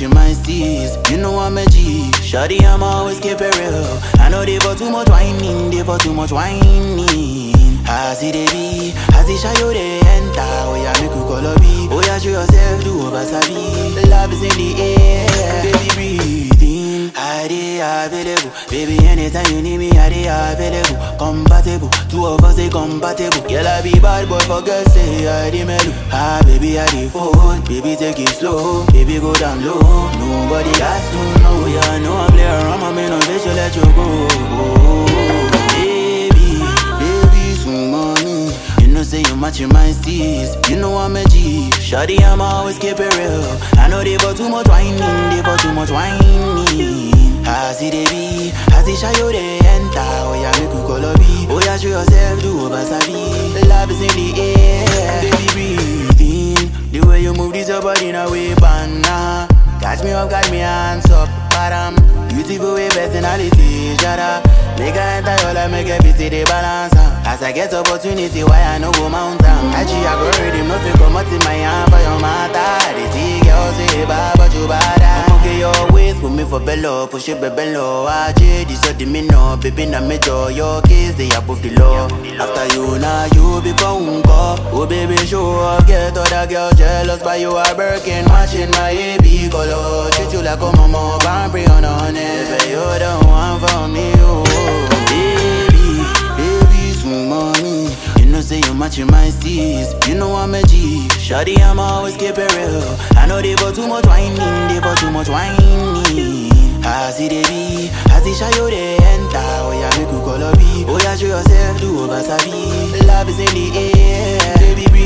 matching my steez. You know I'm a G. Shawty, I'm always keep it real. I know they for too much whining, they for too much whining. I see they be, I see shy you they enter. Oh yeah, make you call a B. Oh yeah, show yourself, do over sabi. Love is in the air, baby breathe in. I dey available, baby anytime you need me, I dey available. Compatible, two of us they compatible. Girl I be bad boy for girls say I dey mellow. Ah baby I dey fold, baby take it slow, baby go down low. Nobody has to know, yeah I know I play around, my man on this, you let you go. Money, you know say you matching my steez. You know I'm a G. Shawty, I'm always keep it real. I know they for too much whining, they for too much whining. I see they be, I see shy you they enter. Oh yeah, make you call a B. Oh yeah, show yourself, do over sabi. Love is in the air, baby breathe in. The way you move this your body in a way, banana. Catch me up, got me hands up, bottom. Beautiful way, personality, shut up. Make I enter your life, make every see the balance. As I get opportunity, why I no go mountain? Actually, I go read him, nothing come out in my hand for your matter. They see girls say bad, but you bad. I'm okay, your waist, put me for bello, push it bello. AJ, this is the minno, baby, na major. Your case, they above the law. After you, now you become uncle. Oh, baby, show up, get other girls jealous, but you are Birkin, matching my AB color. Treat you like a mama, Bambri on a honey. But you're the one for me, oh. Baby, some money. You know say you matching my steez. You know I'm a G. Shawty, I'm always keep it real. I know they for too much whining, they for too much whining. I see they be, I see shy you they enter. Oh yeah, make you call a B. Oh yeah, show yourself, do over sabi. Love is in the air, baby.